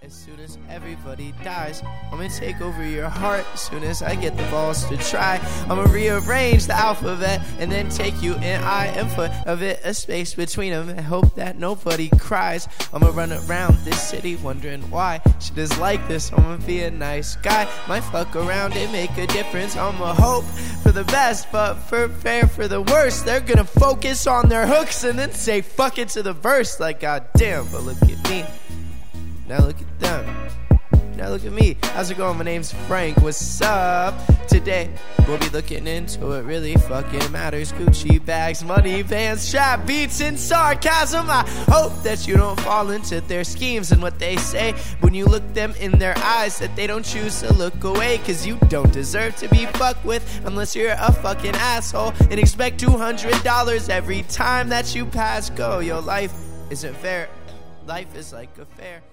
As soon as everybody dies, I'm gonna take over your heart. As soon as I get the balls to try, I'm gonna rearrange the alphabet and then take you in I and put of it a space between them and hope that nobody cries. I'm gonna run around this city wondering why shit is like this. I'm gonna be a nice guy, might fuck around and make a difference. I'm gonna hope for the best, but prepare for the worst. They're gonna focus on their hooks and then say fuck it to the verse. Like goddamn, but look at me. Now look at them. Now look at me. How's it going? My name's Frank. What's up? Today we'll be looking into what really fucking matters. Gucci bags, money, bands, trap beats, and sarcasm. I hope that you don't fall into their schemes and what they say when you look them in their eyes, that they don't choose to look away, cause you don't deserve to be fucked with unless you're a fucking asshole and expect $200 every time that you pass go. Your life isn't fair. Life is like a fair.